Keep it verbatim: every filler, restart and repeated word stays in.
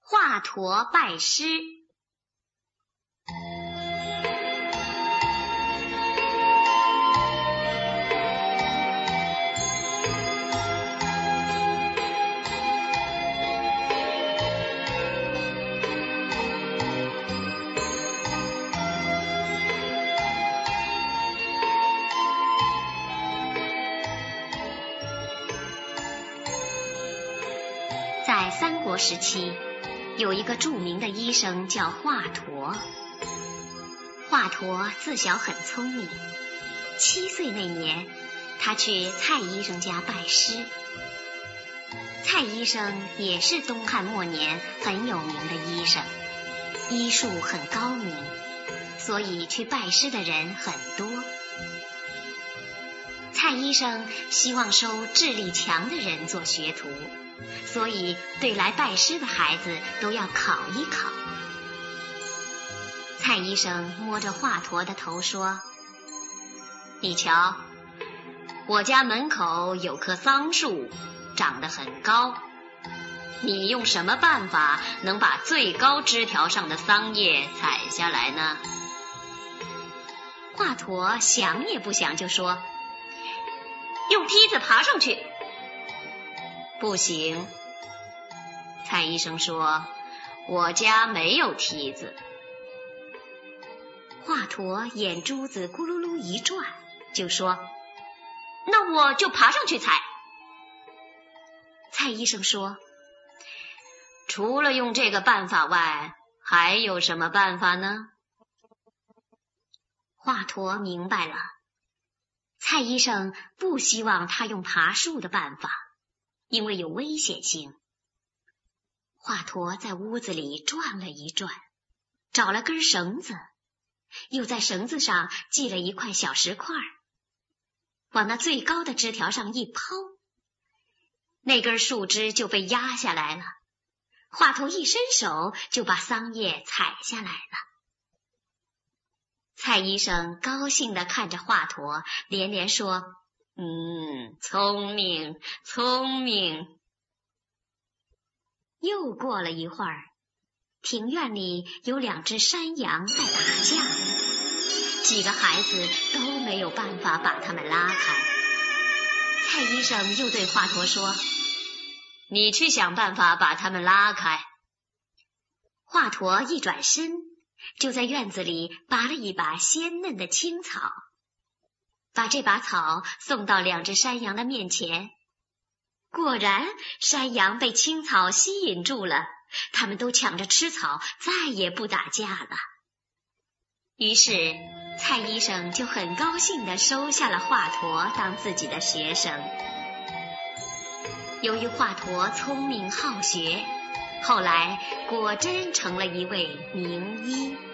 华佗拜师。在三国时期，有一个著名的医生叫华佗。华佗自小很聪明，七岁那年，他去蔡医生家拜师。蔡医生也是东汉末年很有名的医生，医术很高明，所以去拜师的人很多。蔡医生希望收智力强的人做学徒，所以对来拜师的孩子都要考一考。蔡医生摸着华佗的头说：“你瞧，我家门口有棵桑树，长得很高，你用什么办法能把最高枝条上的桑叶采下来呢？”华佗想也不想就说：“用梯子爬上去。”不行，蔡医生说，我家没有梯子。华佗眼珠子咕噜噜一转，就说：“那我就爬上去采。”蔡医生说：“除了用这个办法外，还有什么办法呢？”华佗明白了，蔡医生不希望他用爬树的办法，因为有危险性。华佗在屋子里转了一转，找了根绳子，又在绳子上系了一块小石块，往那最高的枝条上一抛，那根树枝就被压下来了。华佗一伸手就把桑叶采下来了。蔡医生高兴地看着华佗，连连说：“嗯，聪明，聪明。”又过了一会儿，庭院里有两只山羊在打架，几个孩子都没有办法把它们拉开。蔡医生又对华佗说：“你去想办法把它们拉开。”华佗一转身，就在院子里拔了一把鲜嫩的青草，把这把草送到两只山羊的面前。果然，山羊被青草吸引住了，它们都抢着吃草，再也不打架了。于是，蔡医生就很高兴地收下了华佗当自己的学生。由于华佗聪明好学，后来果真成了一位名医。